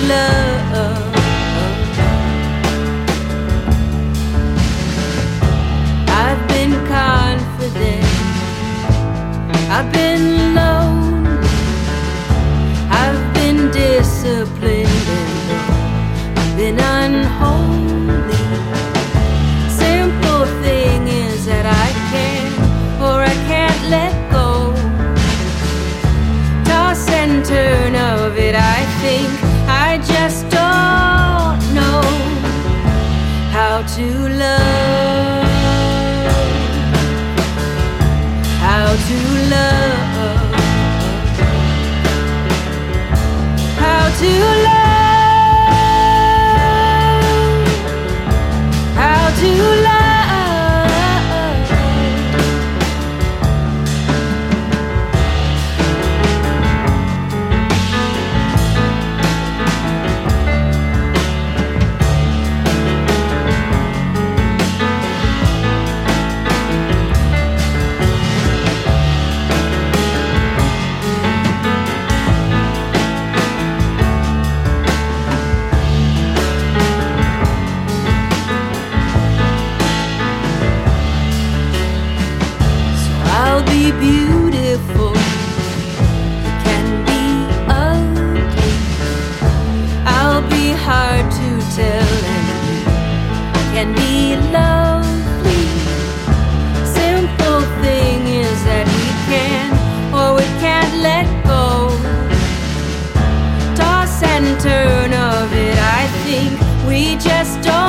love. I've been confident, I've been lonely, I've been disciplined, and I've been unholy. Simple thing is that I can or I can't let go. Toss and turn of it, I think I just don't know how to love. How to love, how to love, how to love. I'll be beautiful, you can be ugly. I'll be hard to tell and you can be lovely. Simple thing is that we can or we can't let go. Toss and turn of it, I think we just don't